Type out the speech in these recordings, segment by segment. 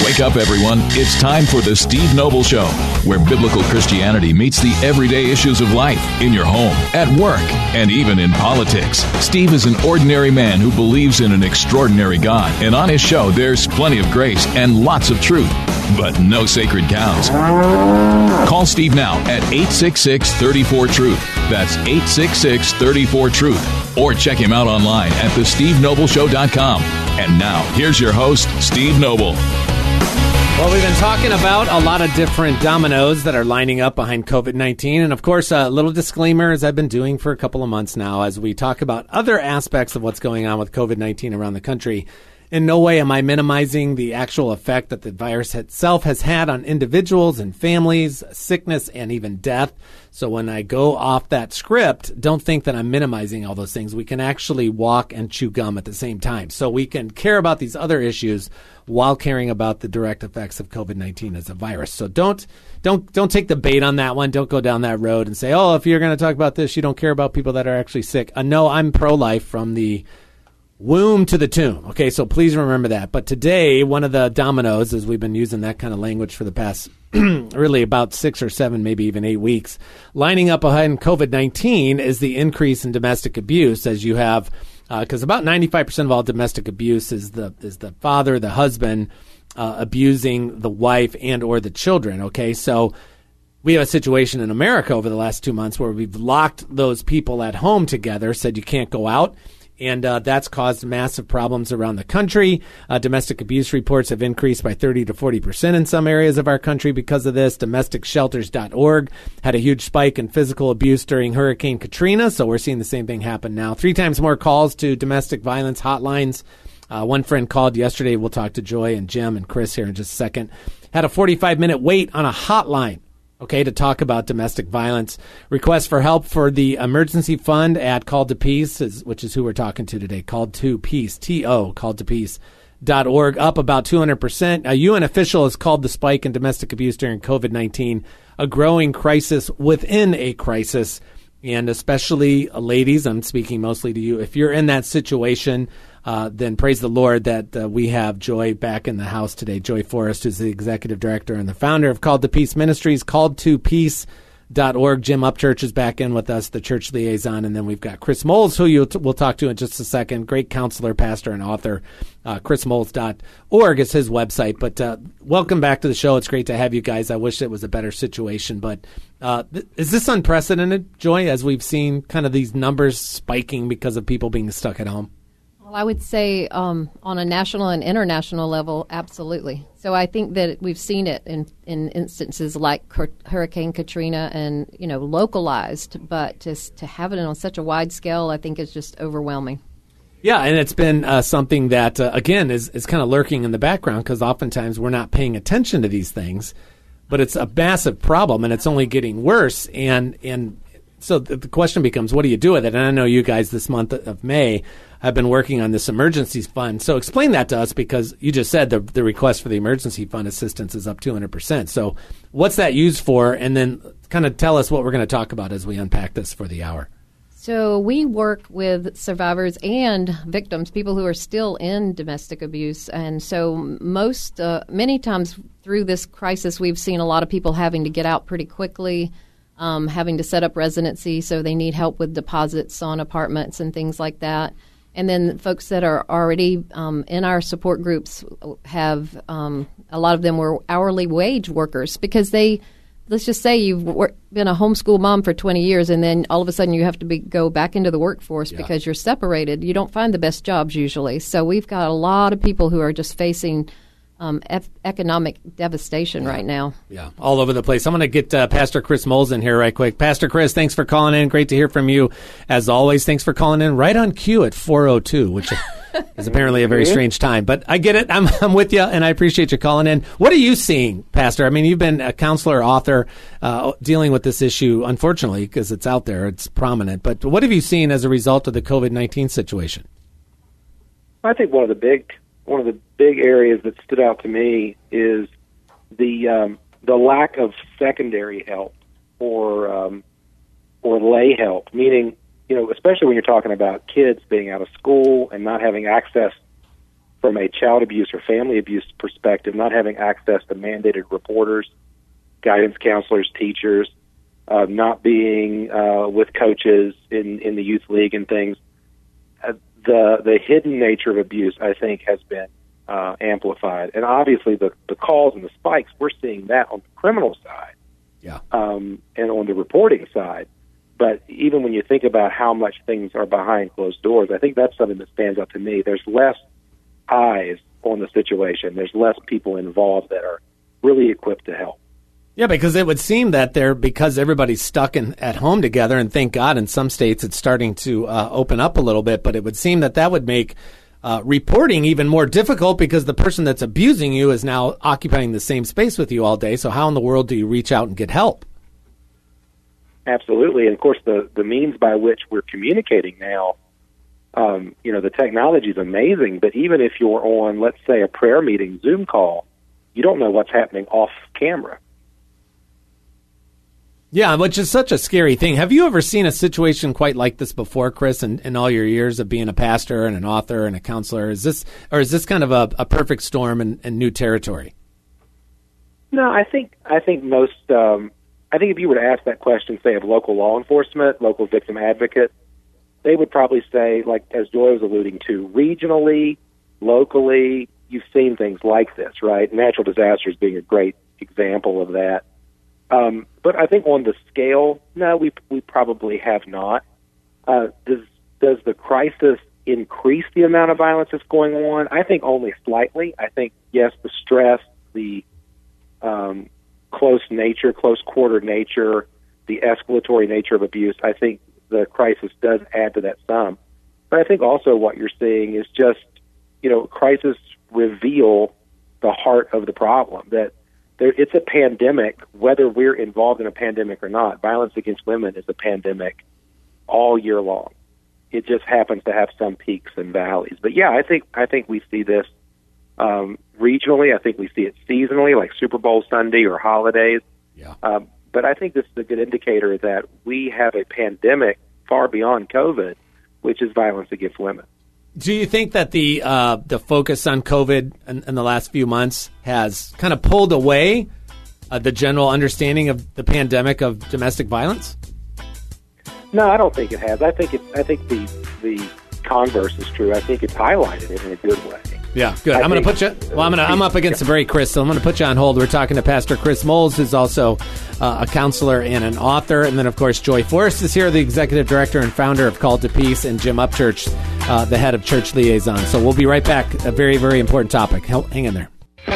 Wake up, everyone. It's time for the Steve Noble Show, where biblical Christianity meets the everyday issues of life in your home, at work, and even in politics. Steve is an ordinary man who believes in an extraordinary God, and on his show, there's plenty of grace and lots of truth, but no sacred cows. Call Steve now at 866-34-TRUTH. That's 866-34-TRUTH. Or check him out online at thestevenobleshow.com. And now, here's your host, Steve Noble. Well, we've been talking about a lot of different dominoes that are lining up behind COVID-19. And, of course, a little disclaimer, as I've been doing for a couple of months now, as we talk about other aspects of what's going on with COVID-19 around the country. In no way am I minimizing the actual effect that the virus itself has had on individuals and families, sickness, and even death. So when I go off that script, don't think that I'm minimizing all those things. We can actually walk and chew gum at the same time. So we can care about these other issues while caring about the direct effects of COVID-19 as a virus. So don't take the bait on that one. Don't go down that road and say, oh, if you're going to talk about this, you don't care about people that are actually sick. No, I'm pro-life from the womb to the tomb. Okay, so please remember that. But today, one of the dominoes, as we've been using that kind of language for the past really about 6 or 7, maybe even 8 weeks, lining up behind COVID-19 is the increase in domestic abuse, as you have, because about 95% of all domestic abuse is the father, the husband, abusing the wife and or the children. Okay, so we have a situation in America over the last 2 months where we've locked those people at home together, said you can't go out. And that's caused massive problems around the country. Domestic abuse reports have increased by 30 to 40% in some areas of our country because of this. DomesticShelters.org had a huge spike in physical abuse during Hurricane Katrina, so we're seeing the same thing happen now. 3 times more calls to domestic violence hotlines. One friend called yesterday. We'll talk to Joy and Jim and Chris here in just a second. Had a 45-minute wait on a hotline. Okay, to talk about domestic violence. Request for help for the emergency fund at Called to Peace, which is who we're talking to today. Called to Peace, T-O, calledtopeace.org, up about 200%. A UN official has called the spike in domestic abuse during COVID-19 a growing crisis within a crisis. And especially ladies, I'm speaking mostly to you. If you're in that situation, then praise the Lord that we have Joy back in the house today. Joy Forrest, who's the executive director and the founder of Called to Peace Ministries, calledtopeace.org. Jim Upchurch is back in with us, the church liaison. And then we've got Chris Moles, who we'll talk to in just a second. Great counselor, pastor, and author. ChrisMoles.org is his website. But welcome back to the show. It's great to have you guys. I wish it was a better situation. But is this unprecedented, Joy, as we've seen kind of these numbers spiking because of people being stuck at home? Well, I would say on a national and international level, absolutely. So I think that we've seen it in instances like Hurricane Katrina and, localized, but to have it on such a wide scale, I think is just overwhelming. Yeah, and it's been something that, again, is kind of lurking in the background because oftentimes we're not paying attention to these things, but it's a massive problem and it's only getting worse. And so the question becomes, what do you do with it? And I know you guys this month of May have been working on this emergency fund. So explain that to us, because you just said the request for the emergency fund assistance is up 200%. So what's that used for? And then kind of tell us what we're going to talk about as we unpack this for the hour. So we work with survivors and victims, people who are still in domestic abuse. And so many times through this crisis, we've seen a lot of people having to get out pretty quickly, having to set up residency. So they need help with deposits on apartments and things like that. And then folks that are already in our support groups have, a lot of them were hourly wage workers because let's just say you've been a homeschool mom for 20 years and then all of a sudden you have to go back into the workforce because you're separated. You don't find the best jobs usually. So we've got a lot of people who are just facing economic devastation right now. Yeah, all over the place. I'm going to get Pastor Chris Moles in here right quick. Pastor Chris, thanks for calling in. Great to hear from you. As always, thanks for calling in right on cue at 4:02, which is apparently a very strange time. But I get it. I'm with you, and I appreciate you calling in. What are you seeing, Pastor? I mean, you've been a counselor, author, dealing with this issue, unfortunately, because it's out there. It's prominent. But what have you seen as a result of the COVID-19 situation? I think one of the big areas that stood out to me is the lack of secondary help or lay help, meaning, especially when you're talking about kids being out of school and not having access from a child abuse or family abuse perspective, not having access to mandated reporters, guidance counselors, teachers, not being with coaches in the youth league and things. The hidden nature of abuse, I think, has been amplified. And obviously the calls and the spikes, we're seeing that on the criminal side, and on the reporting side. But even when you think about how much things are behind closed doors, I think that's something that stands out to me. There's less eyes on the situation. There's less people involved that are really equipped to help. Yeah, because it would seem that because everybody's stuck at home together, and thank God in some states it's starting to open up a little bit, but it would seem that would make reporting even more difficult because the person that's abusing you is now occupying the same space with you all day. So how in the world do you reach out and get help? Absolutely. And of course, the means by which we're communicating now, the technology is amazing, but even if you're on, let's say, a prayer meeting Zoom call, you don't know what's happening off camera. Yeah, which is such a scary thing. Have you ever seen a situation quite like this before, Chris, in all your years of being a pastor and an author and a counselor? Is this kind of a perfect storm and new territory? No, I think most. I think if you were to ask that question, say, of local law enforcement, local victim advocates, they would probably say, like as Joy was alluding to, regionally, locally, you've seen things like this, right? Natural disasters being a great example of that. But I think on the scale, no, we probably have not. Does the crisis increase the amount of violence that's going on? I think only slightly. I think, yes, the stress, the close quarter nature, the escalatory nature of abuse, I think the crisis does add to that sum. But I think also what you're seeing is just, crises reveal the heart of the problem, that it's a pandemic, whether we're involved in a pandemic or not. Violence against women is a pandemic all year long. It just happens to have some peaks and valleys. But yeah, I think we see this regionally. I think we see it seasonally, like Super Bowl Sunday or holidays. Yeah. But I think this is a good indicator that we have a pandemic far beyond COVID, which is violence against women. Do you think that the focus on COVID in the last few months has kind of pulled away the general understanding of the pandemic of domestic violence? No, I don't think it has. I think the converse is true. I think it's highlighted it in a good way. Yeah, good. I'm going to put you. Well, I'm up against the break, Chris. So I'm going to put you on hold. We're talking to Pastor Chris Moles, who's also a counselor and an author, and then of course Joy Forrest is here, the executive director and founder of Called to Peace, and Jim Upchurch, the head of church liaison. So we'll be right back. A very, very important topic. Hang in there.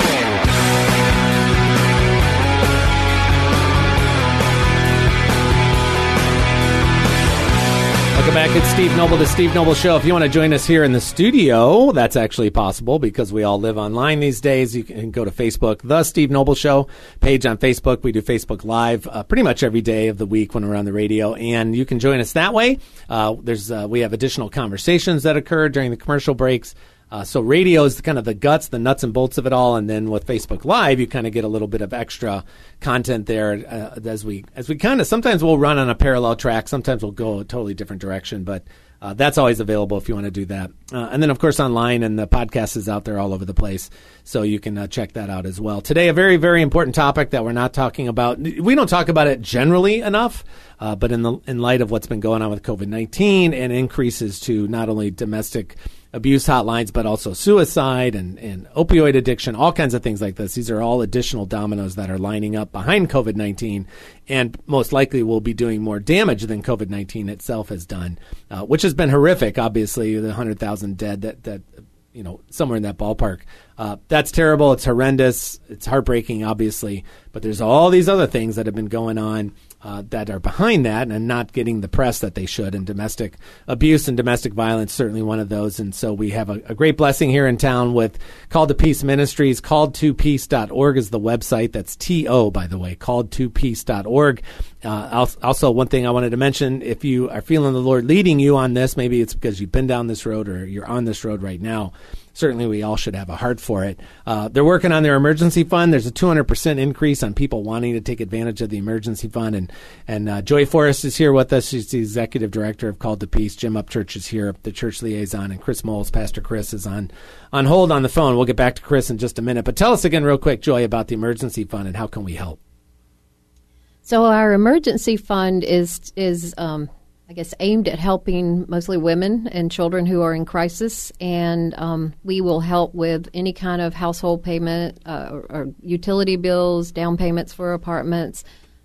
Welcome back. It's Steve Noble, the Steve Noble Show. If you want to join us here in the studio, that's actually possible because we all live online these days. You can go to Facebook, The Steve Noble Show page on Facebook. We do Facebook Live pretty much every day of the week when we're on the radio, and you can join us that way. We have additional conversations that occur during the commercial breaks. So radio is kind of the guts, the nuts and bolts of it all, and then with Facebook Live, you kind of get a little bit of extra content there as we kind of, sometimes we'll run on a parallel track, sometimes we'll go a totally different direction, but that's always available if you want to do that. And then, of course, online, and the podcast is out there all over the place, so you can check that out as well. Today, a very, very important topic that we're not talking about. We don't talk about it generally enough, but in light of what's been going on with COVID-19 and increases to not only domestic abuse hotlines, but also suicide and opioid addiction, all kinds of things like this. These are all additional dominoes that are lining up behind COVID-19 and most likely will be doing more damage than COVID-19 itself has done, which has been horrific, obviously, the 100,000 dead that somewhere in that ballpark. That's terrible. It's horrendous. It's heartbreaking, obviously. But there's all these other things that have been going on that are behind that and not getting the press that they should. And domestic abuse and domestic violence, certainly one of those. And so we have a great blessing here in town with Called to Peace Ministries. Called2peace.org is the website. That's T-O, by the way, called2peace.org. Also, one thing I wanted to mention, if you are feeling the Lord leading you on this, maybe it's because you've been down this road or you're on this road right now, certainly we all should have a heart for it. They're working on their emergency fund. There's a 200% increase on people wanting to take advantage of the emergency fund. And Joy Forrest is here with us. She's the executive director of Called to Peace. Jim Upchurch is here, the church liaison, and Chris Moles, Pastor Chris, is on hold on the phone. We'll get back to Chris in just a minute. But tell us again real quick, Joy, about the emergency fund and how can we help? So our emergency fund is I guess, aimed at helping mostly women and children who are in crisis, and we will help with any kind of household payment or utility bills, down payments for apartments,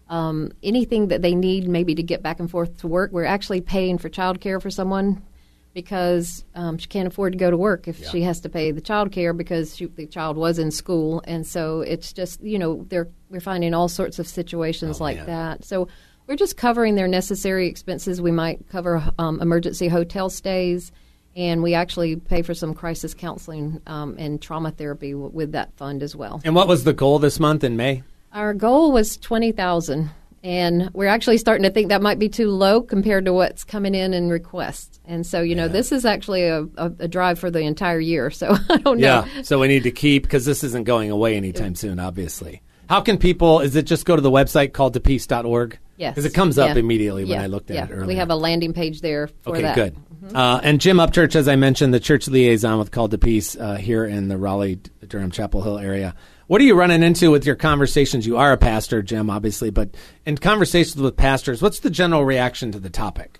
anything that they need maybe to get back and forth to work. We're actually paying for child care for someone because she can't afford to go to work if she has to pay the child care because the child was in school. And so it's just, we're finding all sorts of situations that. So we're just covering their necessary expenses. We might cover emergency hotel stays, and we actually pay for some crisis counseling and trauma therapy with that fund as well. And what was the goal this month in May? Our goal was $20,000. And we're actually starting to think that might be too low compared to what's coming in requests. And so, this is actually a drive for the entire year. So I don't know. Yeah, so we need to keep, because this isn't going away anytime soon, obviously. How can people, is it just go to the website, calledtopeace.org? Yes. Because it comes up immediately when I looked at it earlier. We have a landing page there for that. Okay, good. And Jim Upchurch, as I mentioned, the church liaison with Called to Peace here in the Raleigh-Durham Chapel Hill area. What are you running into with your conversations? You are a pastor, Jim, obviously, but in conversations with pastors, what's the general reaction to the topic?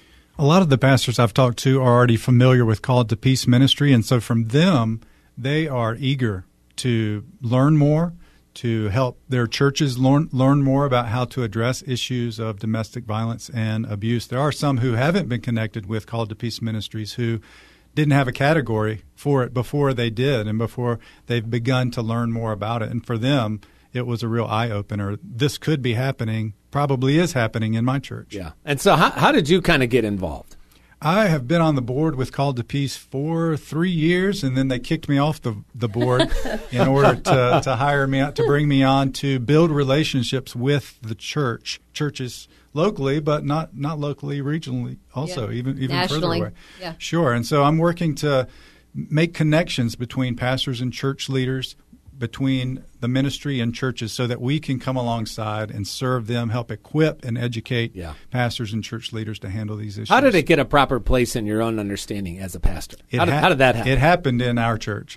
A lot of the pastors I've talked to are already familiar with Called to Peace ministry, and so from them, they are eager to learn more, to help their churches learn more about how to address issues of domestic violence and abuse. There are some who haven't been connected with Called to Peace ministries who didn't have a category for it before they did and before they've begun to learn more about it. And for them, it was a real eye-opener. This could be happening, probably is happening in my church. Yeah. And so how did you kind of get involved? I have been on the board with Called to Peace for 3 years, and then they kicked me off the board in order to hire me out, to bring me on to build relationships with the churches locally, but not locally, regionally also, even nationally. Further away. Yeah. Sure. And so I'm working to make connections between pastors and church leaders, between the ministry and churches, so that we can come alongside and serve them, help equip and educate pastors and church leaders to handle these issues. How did it get a proper place in your own understanding as a pastor? How did that happen? It happened in our church.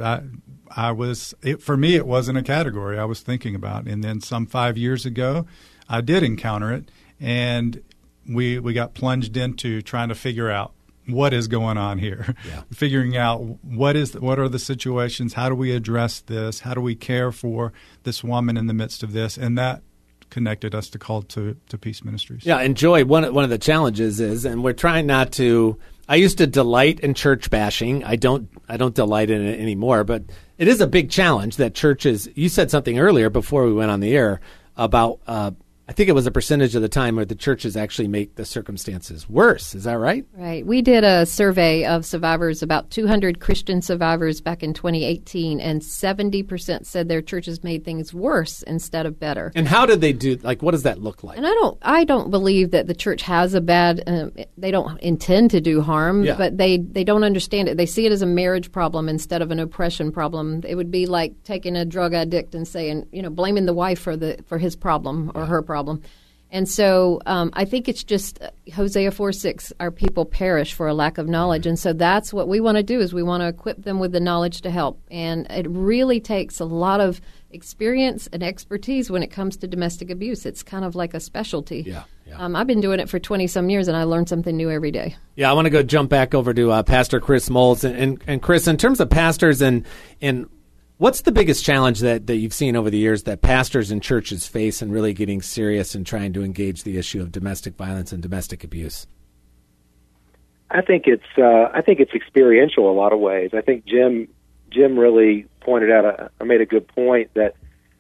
For me, it wasn't a category I was thinking about. And then some 5 years ago, I did encounter it, and we got plunged into trying to figure out what is going on here, figuring out what are the situations, how do we address this, how do we care for this woman in the midst of this, and that connected us to Called to Peace Ministries. Yeah, and Joy, one of the challenges is, and we're trying not to, I used to delight in church bashing. I don't delight in it anymore, but it is a big challenge that churches, you said something earlier before we went on the air about I think it was a percentage of the time where the churches actually make the circumstances worse. Is that right? Right. We did a survey of survivors, about 200 Christian survivors back in 2018, and 70% said their churches made things worse instead of better. And how did they do? Like, what does that look like? And I don't believe that the church has a bad. They don't intend to do harm, but they don't understand it. They see it as a marriage problem instead of an oppression problem. It would be like taking a drug addict and saying, blaming the wife for his problem or her problem. And so I think it's just Hosea 4:6, our people perish for a lack of knowledge. And so that's what we want to do, is we want to equip them with the knowledge to help. And it really takes a lot of experience and expertise when it comes to domestic abuse. It's kind of like a specialty. Yeah. I've been doing it for 20-some years, and I learn something new every day. Yeah, I want to jump back over to Pastor Chris Moles. And Chris, in terms of pastors and what's the biggest challenge that you've seen over the years that pastors and churches face in really getting serious and trying to engage the issue of domestic violence and domestic abuse? I think it's experiential in a lot of ways. I think Jim really pointed out, made a good point that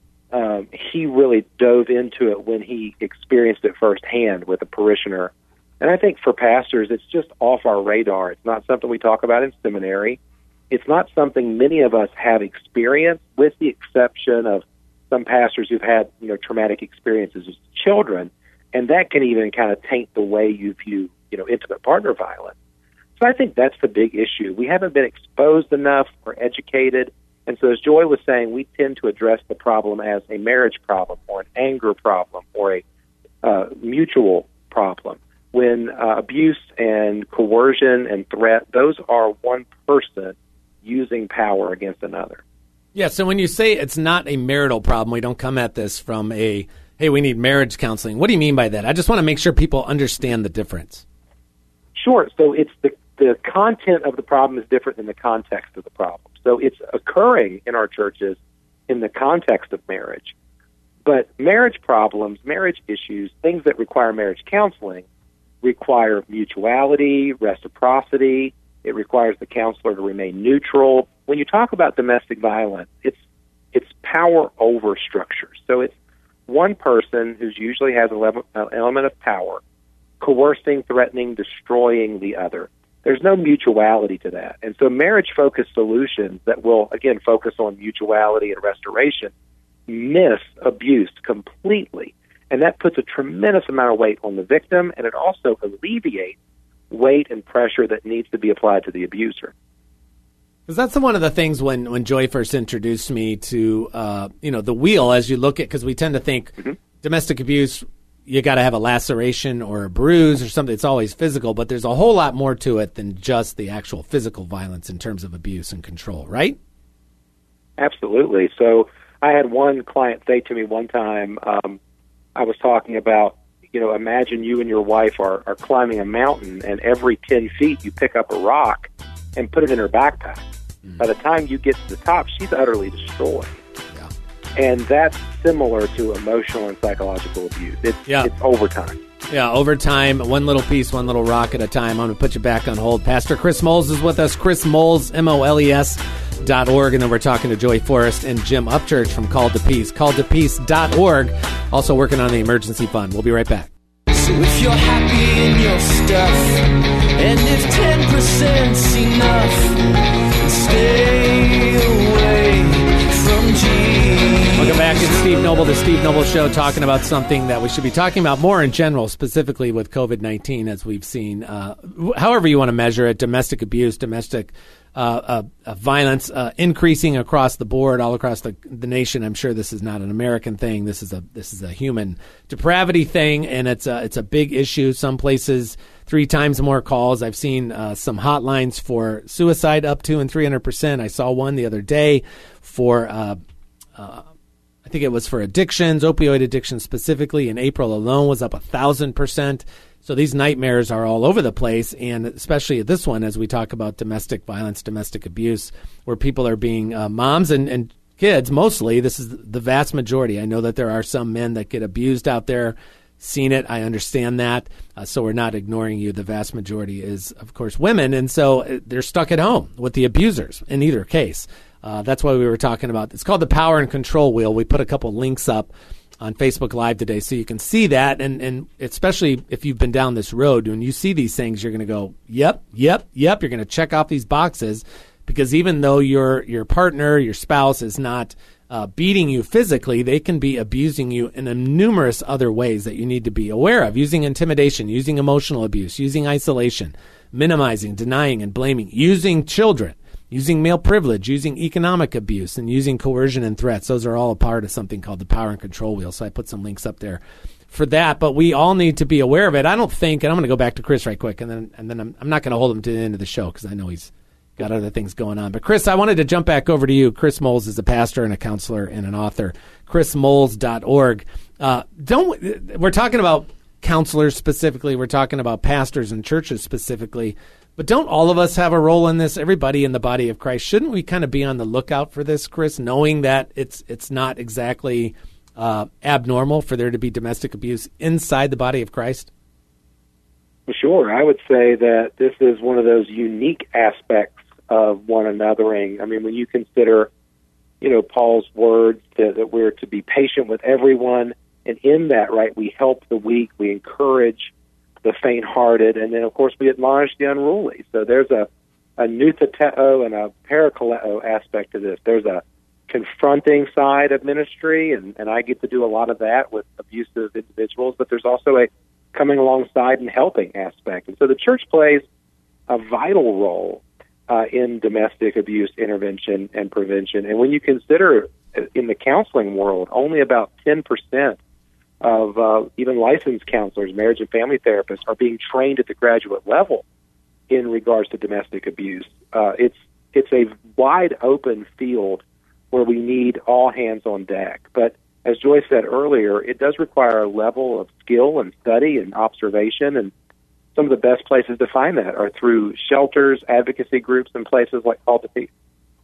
he really dove into it when he experienced it firsthand with a parishioner. And I think for pastors, it's just off our radar. It's not something we talk about in seminary. It's not something many of us have experienced, with the exception of some pastors who've had, traumatic experiences as children, and that can even kind of taint the way you view, intimate partner violence. so I think that's the big issue. We haven't been exposed enough or educated. And so as Joy was saying, we tend to address the problem as a marriage problem or an anger problem or a mutual problem. When abuse and coercion and threat, those are one person using power against another. Yeah, so when you say it's not a marital problem, we don't come at this from a, hey, we need marriage counseling. What do you mean by that? I just want to make sure people understand the difference. Sure. So it's the content of the problem is different than the context of the problem. So it's occurring in our churches in the context of marriage. But marriage problems, marriage issues, things that require marriage counseling require mutuality, reciprocity. It requires the counselor to remain neutral. When you talk about domestic violence, it's power over structure. So it's one person who usually has an element of power coercing, threatening, destroying the other. There's no mutuality to that. And so marriage-focused solutions that will, again, focus on mutuality and restoration miss abuse completely. And that puts a tremendous amount of weight on the victim, and it also alleviates weight and pressure that needs to be applied to the abuser. Because that's one of the things when Joy first introduced me to, the wheel, as you look at, because we tend to think domestic abuse, you got to have a laceration or a bruise or something. It's always physical, but there's a whole lot more to it than just the actual physical violence in terms of abuse and control, right? Absolutely. So I had one client say to me one time, I was talking about, imagine you and your wife are climbing a mountain, and every 10 feet you pick up a rock and put it in her backpack. By the time you get to the top, she's utterly destroyed. Yeah. And that's similar to emotional and psychological abuse. It's over time. Yeah, over time, one little piece, one little rock at a time. I'm going to put you back on hold. Pastor Chris Moles is with us, Chris Moles, MOLES.org, and then we're talking to Joy Forrest and Jim Upchurch from Called to Peace, calledtopeace.org, also working on the emergency fund. We'll be right back. So if you're happy in your stuff, and if 10%'s enough, stay away from Jesus. Welcome back. It's Steve Noble, the Steve Noble Show, talking about something that we should be talking about more in general, specifically with COVID-19, as we've seen. However you want to measure it, domestic abuse, domestic violence increasing across the board, all across the nation. I'm sure this is not an American thing. This is a human depravity thing, and it's a big issue. Some places 3 times more calls. I've seen some hotlines for suicide up to and 300%. I saw one the other day for I think it was for addictions, opioid addiction specifically. In April alone was up 1,000%. So these nightmares are all over the place, and especially this one as we talk about domestic violence, domestic abuse, where people are being moms and kids mostly. This is the vast majority. I know that there are some men that get abused out there. Seen it. I understand that. So we're not ignoring you. The vast majority is, of course, women, and so they're stuck at home with the abusers in either case. That's why we were talking about. It's called the Power and Control Wheel. We put a couple links up on Facebook Live today so you can see that, and especially if you've been down this road, when you see these things, you're going to go, yep. You're going to check off these boxes, because even though your partner, your spouse is not beating you physically, they can be abusing you in numerous other ways that you need to be aware of, using intimidation, using emotional abuse, using isolation, minimizing, denying, and blaming, using children, using male privilege, using economic abuse, and using coercion and threats. Those are all a part of something called the Power and Control Wheel. So I put some links up there for that. But we all need to be aware of it. I don't think, and I'm going to go back to Chris right quick, and then I'm not going to hold him to the end of the show because I know he's got other things going on. But Chris, I wanted to jump back over to you. Chris Moles is a pastor and a counselor and an author. ChrisMoles.org. We're talking about counselors specifically. We're talking about pastors and churches specifically. But don't all of us have a role in this? Everybody in the body of Christ. Shouldn't we kind of be on the lookout for this, Chris, knowing that it's not exactly abnormal for there to be domestic abuse inside the body of Christ? Sure. I would say that this is one of those unique aspects of one anothering. I mean, when you consider, Paul's words that we're to be patient with everyone, and in that, right, we help the weak, we encourage the faint-hearted, and then, of course, we admonish the unruly. So there's a nutheteo and a parakaleo aspect to this. There's a confronting side of ministry, and I get to do a lot of that with abusive individuals, but there's also a coming alongside and helping aspect. And so the church plays a vital role in domestic abuse intervention and prevention. And when you consider in the counseling world, only about 10% of even licensed counselors, marriage and family therapists, are being trained at the graduate level in regards to domestic abuse. It's a wide open field where we need all hands on deck. But as Joy said earlier, it does require a level of skill and study and observation, and some of the best places to find that are through shelters, advocacy groups, and places like Call to Peace.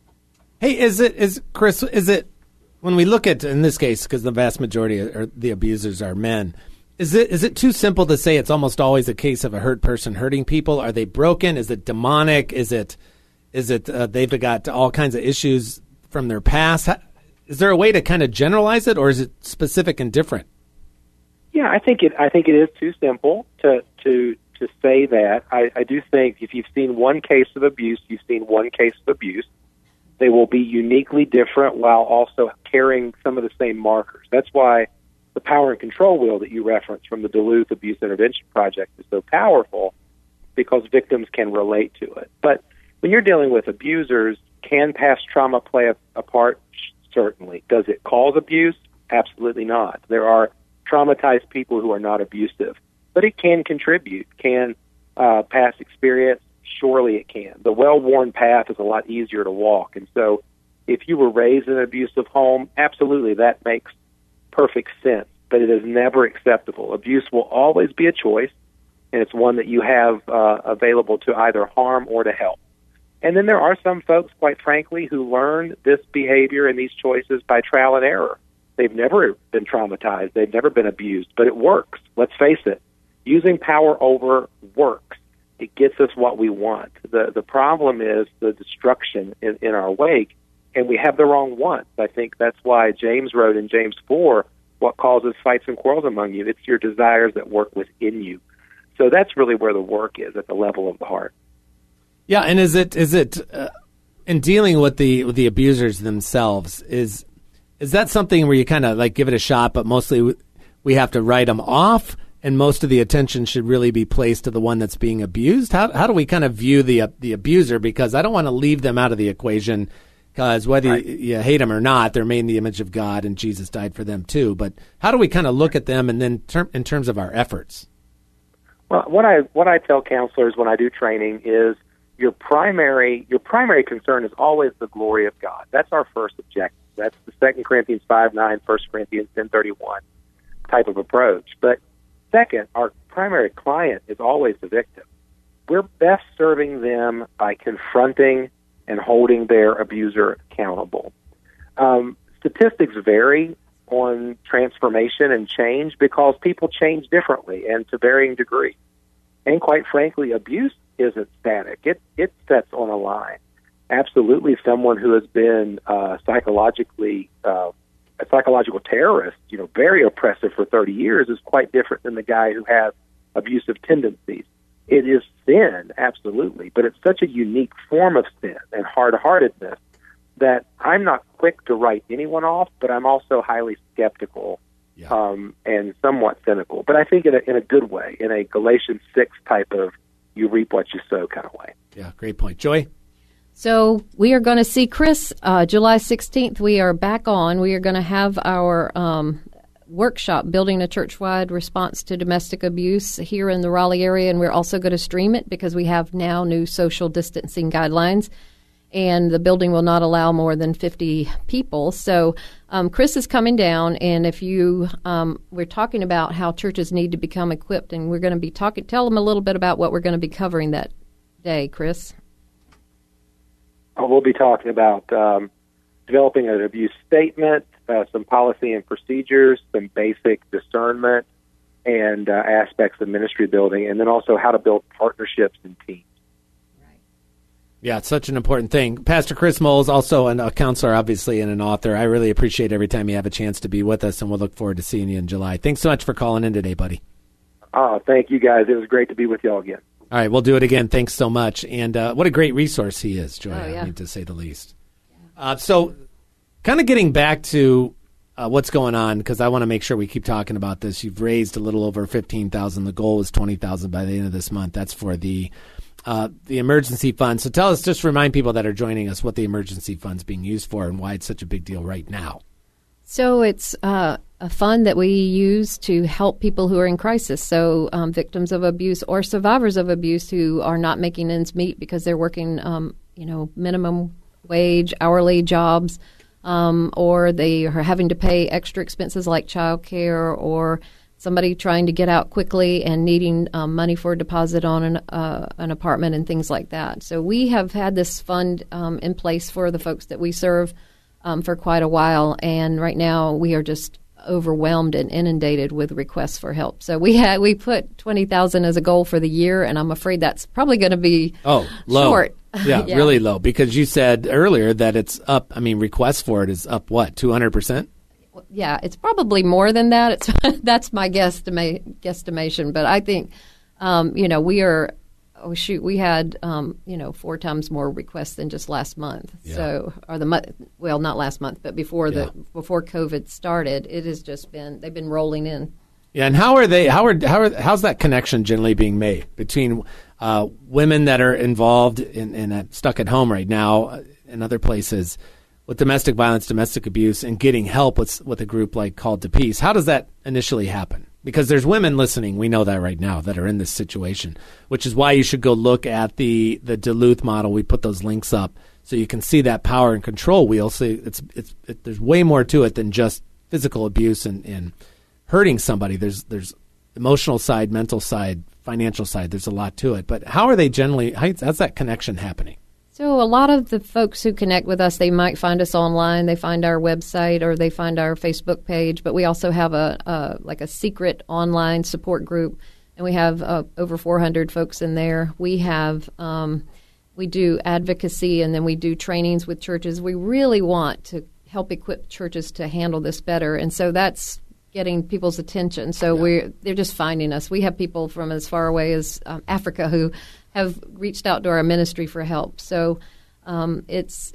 Hey, Chris, when we look at, in this case, because the vast majority of the abusers are men, is it too simple to say it's almost always a case of a hurt person hurting people? Are they broken? Is it demonic? Is it they've got all kinds of issues from their past? Is there a way to kind of generalize it, or is it specific and different? Yeah, I think it is too simple to say that. I do think if you've seen one case of abuse, you've seen one case of abuse. They will be uniquely different while also carrying some of the same markers. That's why the power and control wheel that you referenced from the Duluth Abuse Intervention Project is so powerful, because victims can relate to it. But when you're dealing with abusers, can past trauma play a part? Certainly. Does it cause abuse? Absolutely not. There are traumatized people who are not abusive, but it can contribute. Can past experience? Surely it can. The well-worn path is a lot easier to walk. And so if you were raised in an abusive home, absolutely that makes perfect sense, but it is never acceptable. Abuse will always be a choice, and it's one that you have available to either harm or to help. And then there are some folks, quite frankly, who learn this behavior and these choices by trial and error. They've never been traumatized. They've never been abused, but it works. Let's face it. Using power over works. It gets us what we want. The problem is the destruction in our wake, and we have the wrong one. I think that's why James wrote in James 4, what causes fights and quarrels among you? It's your desires that work within you. So that's really where the work is, at the level of the heart. Yeah, and is it in dealing with the abusers themselves, is that something where you kind of like give it a shot, but mostly we have to write them off, and most of the attention should really be placed to the one that's being abused? How do we kind of view the abuser? Because I don't want to leave them out of the equation, because whether you hate them or not, they're made in the image of God, and Jesus died for them too. But how do we kind of look at them, and then in terms of our efforts? Well, what I tell counselors when I do training is your primary concern is always the glory of God. That's our first objective. That's the 2 Corinthians 5:9, 1 Corinthians 10:31 type of approach. But second, our primary client is always the victim. We're best serving them by confronting and holding their abuser accountable. Statistics vary on transformation and change because people change differently and to varying degrees. And quite frankly, abuse isn't static. It sets on a line. Absolutely, someone who has been a psychological terrorist, very oppressive for 30 years is quite different than the guy who has abusive tendencies. It is sin, absolutely, but it's such a unique form of sin and hard-heartedness that I'm not quick to write anyone off, but I'm also highly skeptical and somewhat cynical. But I think in a good way, in a Galatians 6 type of you reap what you sow kind of way. Yeah, great point. Joy? So we are going to see Chris July 16th. We are back on. We are going to have our workshop, Building a Church-Wide Response to Domestic Abuse, here in the Raleigh area, and we're also going to stream it because we have now new social distancing guidelines, and the building will not allow more than 50 people. So Chris is coming down, and if you, we're talking about how churches need to become equipped, and we're going to be talking. Tell them a little bit about what we're going to be covering that day, Chris. We'll be talking about developing an abuse statement, some policy and procedures, some basic discernment, and aspects of ministry building, and then also how to build partnerships and teams. Yeah, it's such an important thing. Pastor Chris Moles, also a counselor, obviously, and an author. I really appreciate every time you have a chance to be with us, and we'll look forward to seeing you in July. Thanks so much for calling in today, buddy. Oh, thank you, guys. It was great to be with y'all again. All right, we'll do it again. Thanks so much. And what a great resource he is, Joy, I mean, to say the least. So kind of getting back to what's going on, because I want to make sure we keep talking about this. You've raised a little over $15,000. The goal was $20,000 by the end of this month. That's for the the emergency fund. So tell us, just remind people that are joining us what the emergency fund's being used for and why it's such a big deal right now. So it's a fund that we use to help people who are in crisis. So victims of abuse or survivors of abuse who are not making ends meet because they're working, minimum wage, hourly jobs, or they are having to pay extra expenses like childcare, or somebody trying to get out quickly and needing money for a deposit on an apartment and things like that. So we have had this fund in place for the folks that we serve for quite a while, and right now we are just overwhelmed and inundated with requests for help. So we put $20,000 as a goal for the year, and I'm afraid that's probably going to be low. Short. Yeah, really low, because you said earlier that it's up. I mean, requests for it is up, what, 200%? Yeah, it's probably more than that. That's my guesstimation. But I think, we are. Oh shoot, we had 4 times more requests than just last month. Yeah. So, not last month, but before COVID started, it has just been, they've been rolling in. Yeah, and how's that connection generally being made between women that are involved in stuck at home right now and other places with domestic violence, domestic abuse, and getting help with a group like Called to Peace? How does that initially happen? Because there's women listening, we know that right now, that are in this situation, which is why you should go look at the Duluth model. We put those links up so you can see that power and control wheel. So there's way more to it than just physical abuse and hurting somebody. There's emotional side, mental side, financial side. There's a lot to it. But how's that connection happening? So a lot of the folks who connect with us, they might find us online. They find our website or they find our Facebook page. But we also have a secret online support group, and we have over 400 folks in there. We have we do advocacy, and then we do trainings with churches. We really want to help equip churches to handle this better, and so that's getting people's attention. So they're just finding us. We have people from as far away as Africa who have reached out to our ministry for help. So it's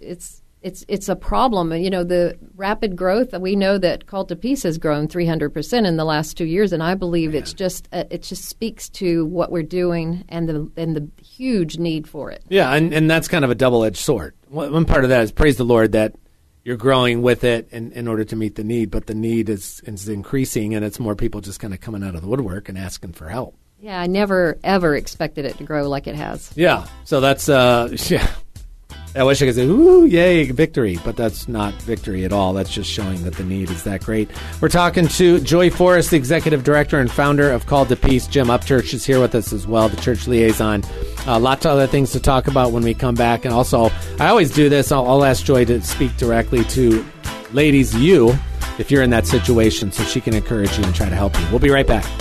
a problem. The rapid growth. We know that Called to Peace has grown 300% in the last 2 years, and I believe it just speaks to what we're doing and the huge need for it. Yeah, and that's kind of a double-edged sword. One part of that is praise the Lord that you're growing with it in order to meet the need, but the need is increasing, and it's more people just kind of coming out of the woodwork and asking for help. Yeah, I never, ever expected it to grow like it has. Yeah, so that's, I wish I could say, ooh, yay, victory, but that's not victory at all. That's just showing that the need is that great. We're talking to Joy Forrest, the executive director and founder of Called to Peace. Jim Upchurch is here with us as well, the church liaison. Lots of other things to talk about when we come back. And also, I always do this. I'll ask Joy to speak directly to ladies, you, if you're in that situation, so she can encourage you and try to help you. We'll be right back.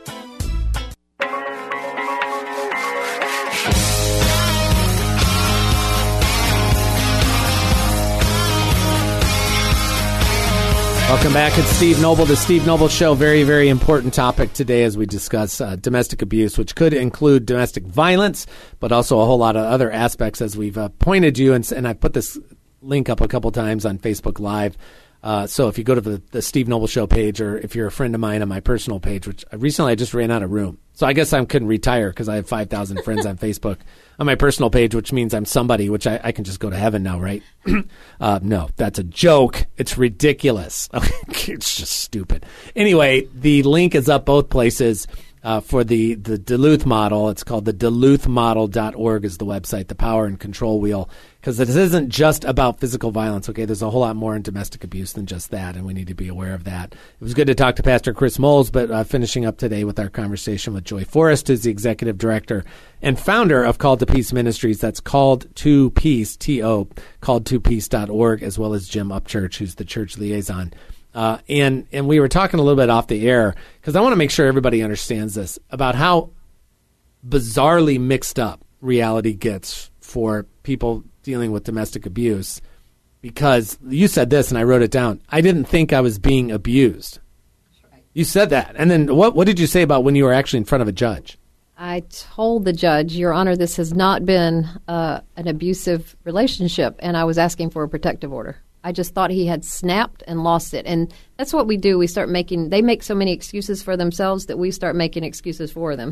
Welcome back. It's Steve Noble, the Steve Noble Show. Very, very important topic today as we discuss domestic abuse, which could include domestic violence, but also a whole lot of other aspects as we've pointed you. And I put this link up a couple times on Facebook Live. So if you go to the Steve Noble Show page, or if you're a friend of mine on my personal page, which I just ran out of room. So I guess I couldn't retire because I have 5,000 friends on Facebook on my personal page, which means I'm somebody, which I can just go to heaven now, right? No, that's a joke. It's ridiculous. It's just stupid. Anyway, the link is up both places for the Duluth model. It's called the duluthmodel.org is the website, the power and control wheel, because it isn't just about physical violence, okay? There's a whole lot more in domestic abuse than just that, and we need to be aware of that. It was good to talk to Pastor Chris Moles, but finishing up today with our conversation with Joy Forrest, who's the executive director and founder of Called to Peace Ministries. That's Called to Peace, T-O, calledtopeace.org, as well as Jim Upchurch, who's the church liaison. And we were talking a little bit off the air, because I want to make sure everybody understands this, about how bizarrely mixed up reality gets for people dealing with domestic abuse. Because you said this, and I wrote it down. I didn't think I was being abused. That's right. You said that. And then what did you say about when you were actually in front of a judge? I told the judge, Your Honor, this has not been an abusive relationship, and I was asking for a protective order. I just thought he had snapped and lost it. And that's what we do. They make so many excuses for themselves that we start making excuses for them.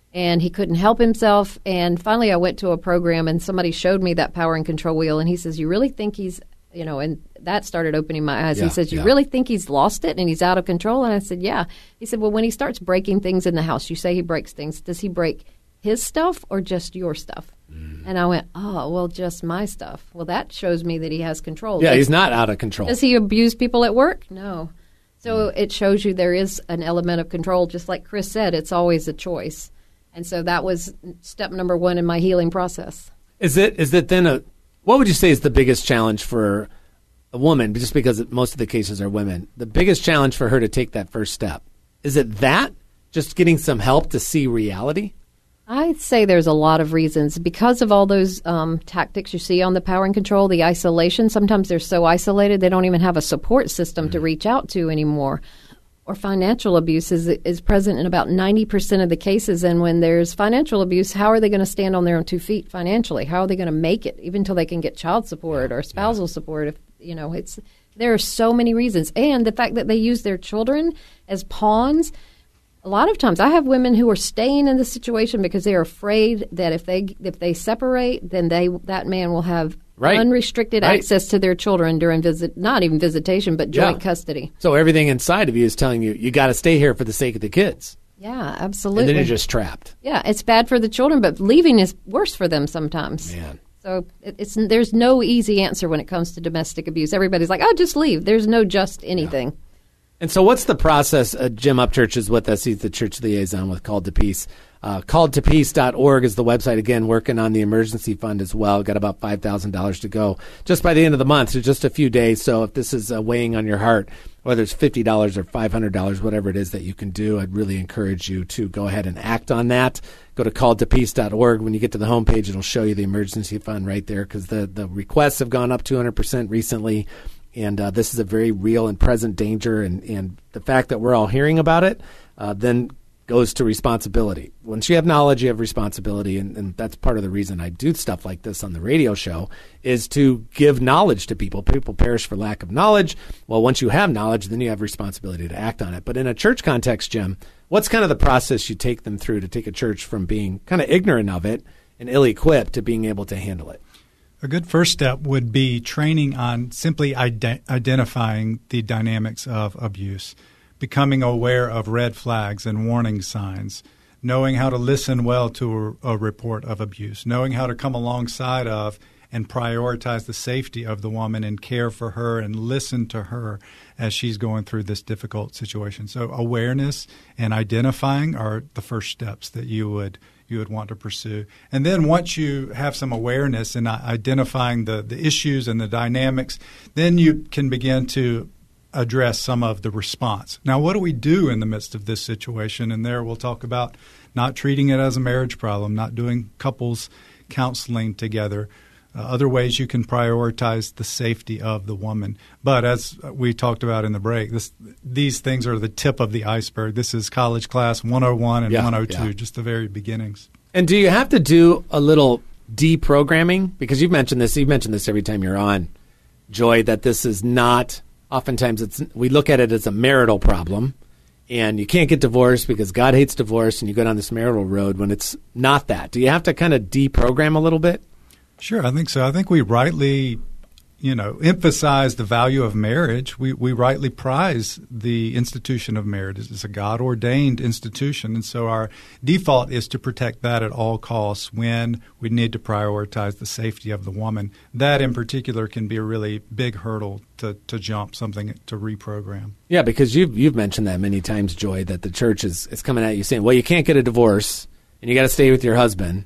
and he couldn't help himself. And finally, I went to a program, and somebody showed me that power and control wheel, and he says, "You really think he's, and that started opening my eyes." He says, "You really think he's lost it and he's out of control?" And I said, "Yeah." He said, "Well, when he starts breaking things in the house, you say he breaks things. Does he break his stuff or just your stuff?" And I went, "Oh, well, just my stuff." Well, that shows me that he has control. Yeah, he's not out of control. Does he abuse people at work? No. So it shows you there is an element of control. Just like Chris said, it's always a choice. And so that was step number one in my healing process. Is it then what would you say is the biggest challenge for a woman, just because most of the cases are women, the biggest challenge for her to take that first step? Is it that? Just getting some help to see reality? I'd say there's a lot of reasons. Because of all those tactics you see on the power and control, the isolation, sometimes they're so isolated they don't even have a support system to reach out to anymore. Or financial abuse is present in about 90% of the cases. And when there's financial abuse, how are they going to stand on their own 2 feet financially? How are they going to make it, even until they can get child support or spousal support? If there are so many reasons. And the fact that they use their children as pawns. A lot of times I have women who are staying in the situation because they are afraid that if they separate, then that man will have unrestricted access to their children during not even visitation, but joint custody. So everything inside of you is telling you got to stay here for the sake of the kids. Yeah, absolutely. And then you're just trapped. Yeah, it's bad for the children, but leaving is worse for them sometimes. Man. So there's no easy answer when it comes to domestic abuse. Everybody's like, "Oh, just leave." There's no just anything. Yeah. And so what's the process? Jim Upchurch is with us. He's the church liaison with Called to Peace. CalledToPeace.org is the website. Again, working on the emergency fund as well. Got about $5,000 to go just by the end of the month. So just a few days. So if this is weighing on your heart, whether it's $50 or $500, whatever it is that you can do, I'd really encourage you to go ahead and act on that. Go to CalledToPeace.org. When you get to the homepage, it'll show you the emergency fund right there, because the requests have gone up 200% recently. And this is a very real and present danger. And the fact that we're all hearing about it then goes to responsibility. Once you have knowledge, you have responsibility. And that's part of the reason I do stuff like this on the radio show, is to give knowledge to people. People perish for lack of knowledge. Well, once you have knowledge, then you have responsibility to act on it. But in a church context, Jim, what's kind of the process you take them through to take a church from being kind of ignorant of it and ill-equipped to being able to handle it? A good first step would be training on simply identifying the dynamics of abuse, becoming aware of red flags and warning signs, knowing how to listen well to a report of abuse, knowing how to come alongside of and prioritize the safety of the woman and care for her and listen to her as she's going through this difficult situation. So awareness and identifying are the first steps that you would want to pursue. And then once you have some awareness and identifying the issues and the dynamics, then you can begin to address some of the response. Now, what do we do in the midst of this situation? And there we'll talk about not treating it as a marriage problem, not doing couples counseling together, other ways you can prioritize the safety of the woman. But as we talked about in the break, these things are the tip of the iceberg. This is college class 101 and 102, just the very beginnings. And do you have to do a little deprogramming? Because you've mentioned this every time you're on, Joy, that this is not, oftentimes we look at it as a marital problem, and you can't get divorced because God hates divorce, and you go down this marital road when it's not that. Do you have to kind of deprogram a little bit? Sure, I think so. I think we rightly, emphasize the value of marriage. We rightly prize the institution of marriage. It's a God-ordained institution, and so our default is to protect that at all costs when we need to prioritize the safety of the woman. That in particular can be a really big hurdle to jump, something to reprogram. Yeah, because you've mentioned that many times, Joy, that the church is coming at you saying, well, you can't get a divorce, and you got to stay with your husband.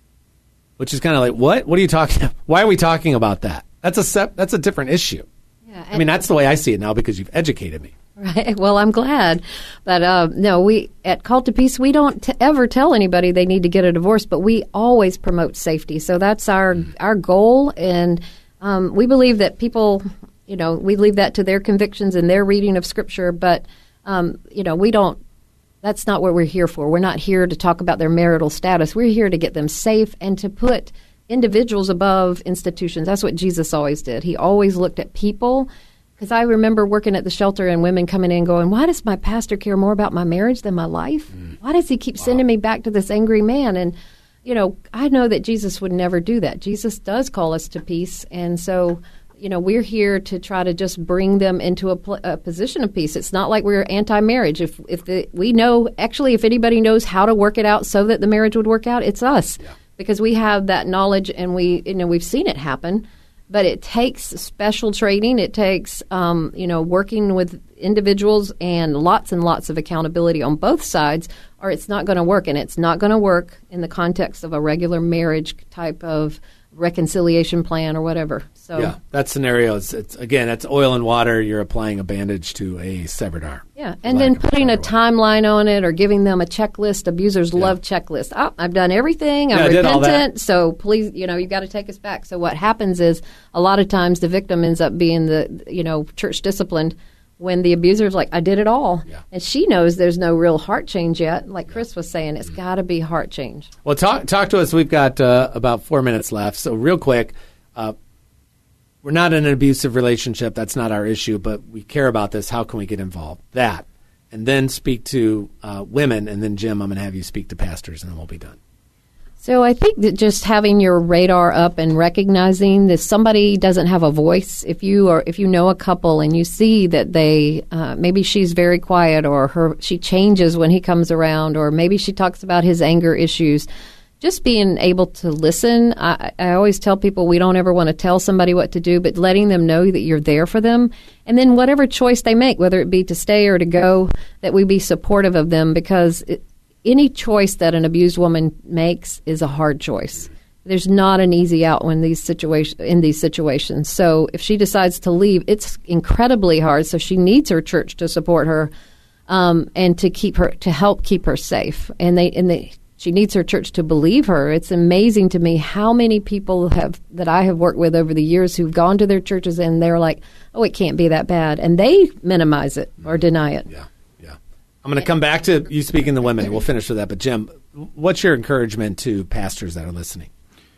Which is kind of like, what? What are you talking about? Why are we talking about that? That's a different issue. Yeah, I mean, that's the way I see it now because you've educated me. Right. Well, I'm glad. But no, we at Called to Peace, we don't ever tell anybody they need to get a divorce, but we always promote safety. So that's our goal. And we believe that people, we leave that to their convictions and their reading of Scripture. But, we don't. That's not what we're here for. We're not here to talk about their marital status. We're here to get them safe and to put individuals above institutions. That's what Jesus always did. He always looked at people Because I remember working at the shelter and women coming in going, why does my pastor care more about my marriage than my life? Why does he keep sending me back to this angry man? And, I know that Jesus would never do that. Jesus does call us to peace. And so, we're here to try to just bring them into a position of peace. It's not like we're anti-marriage. If anybody knows how to work it out so that the marriage would work out, it's us. Yeah. Because we have that knowledge and we've seen it happen. But it takes special training. It takes, working with individuals and lots of accountability on both sides, or it's not going to work. And it's not going to work in the context of a regular marriage type of reconciliation plan or whatever. So yeah, that scenario is it's oil and water. You're applying a bandage to a severed arm. Yeah, and then putting a timeline on it or giving them a checklist. Abusers love checklists. Oh, I've done everything. I'm repentant. So please, you got to take us back. So what happens is a lot of times the victim ends up being the church disciplined when the abuser's like, I did it all. Yeah. And she knows there's no real heart change yet. Like Chris was saying, it's got to be heart change. Well, talk to us. We've got about 4 minutes left. So real quick, we're not in an abusive relationship. That's not our issue, but we care about this. How can we get involved? That. And then speak to women. And then, Jim, I'm going to have you speak to pastors, and then we'll be done. So I think that just having your radar up and recognizing that somebody doesn't have a voice, if you know a couple and you see that they maybe she's very quiet or she changes when he comes around, or maybe she talks about his anger issues, just being able to listen. I always tell people we don't ever want to tell somebody what to do, but letting them know that you're there for them. And then whatever choice they make, whether it be to stay or to go, that we be supportive of them, because any choice that an abused woman makes is a hard choice. There's not an easy out in these situations. So if she decides to leave, it's incredibly hard. So she needs her church to support her and to help keep her safe. And she needs her church to believe her. It's amazing to me how many people that I have worked with over the years who've gone to their churches and they're like, oh, it can't be that bad. And they minimize it or deny it. Yeah. I'm going to come back to you speaking to women. We'll finish with that. But, Jim, what's your encouragement to pastors that are listening?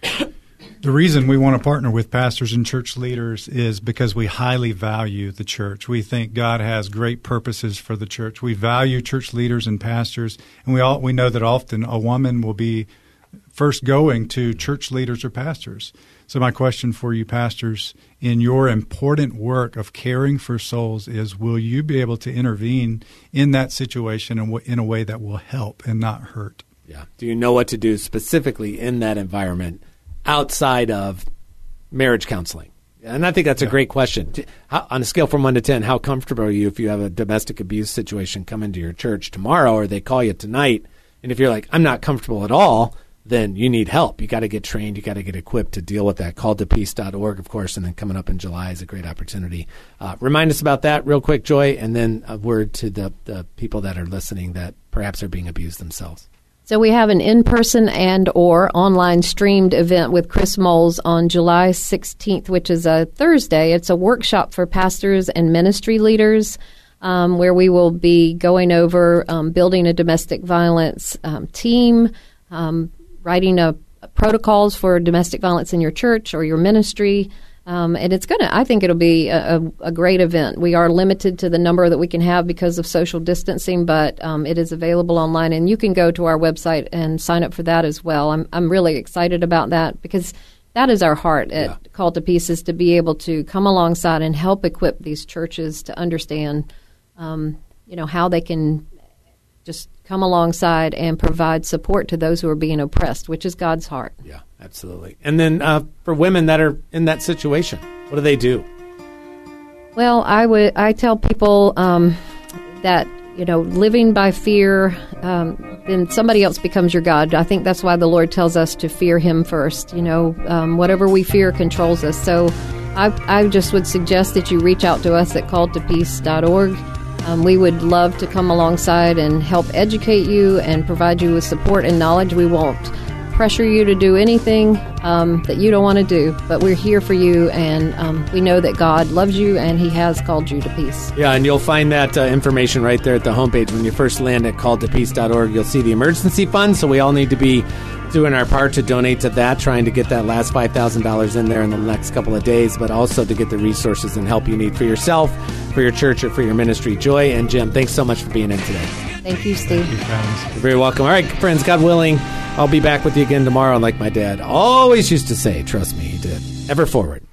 The reason we want to partner with pastors and church leaders is because we highly value the church. We think God has great purposes for the church. We value church leaders and pastors, and we know that often a woman will be first going to church leaders or pastors. So my question for you, pastors, in your important work of caring for souls is, will you be able to intervene in that situation in a way that will help and not hurt? Yeah. Do you know what to do specifically in that environment outside of marriage counseling? And I think that's a great question. On a scale from 1 to 10, how comfortable are you if you have a domestic abuse situation come into your church tomorrow or they call you tonight? And if you're like, I'm not comfortable at all, then you need help. You got to get trained. You got to get equipped to deal with that. CalledToPeace.org, of course, and then coming up in July is a great opportunity. Remind us about that real quick, Joy, and then a word to the people that are listening that perhaps are being abused themselves. So we have an in-person and or online streamed event with Chris Moles on July 16th, which is a Thursday. It's a workshop for pastors and ministry leaders where we will be going over building a domestic violence team, writing protocols for domestic violence in your church or your ministry. And I think it'll be a great event. We are limited to the number that we can have because of social distancing, but it is available online, and you can go to our website and sign up for that as well. I'm really excited about that because that is our heart at Called to Peace, is to be able to come alongside and help equip these churches to understand, how they can just come alongside and provide support to those who are being oppressed, which is God's heart. Yeah, absolutely. And then for women that are in that situation, what do they do? Well, I tell people that, living by fear, then somebody else becomes your God. I think that's why the Lord tells us to fear Him first. Whatever we fear controls us. So I just would suggest that you reach out to us at calledtopeace.org. We would love to come alongside and help educate you and provide you with support and knowledge. We won't pressure you to do anything that you don't want to do, but we're here for you, and we know that God loves you and He has called you to peace. Yeah, and you'll find that information right there at the homepage. When you first land at calledtopeace.org, you'll see the emergency fund, so we all need to be doing our part to donate to that, trying to get that last $5,000 in there in the next couple of days, but also to get the resources and help you need for yourself, for your church, or for your ministry. Joy and Jim, thanks so much for being in today. Thank you, Steve. Thank you for having us. You're very welcome. All right, friends, God willing, I'll be back with you again tomorrow. And like my dad always used to say, trust me, he did. Ever forward.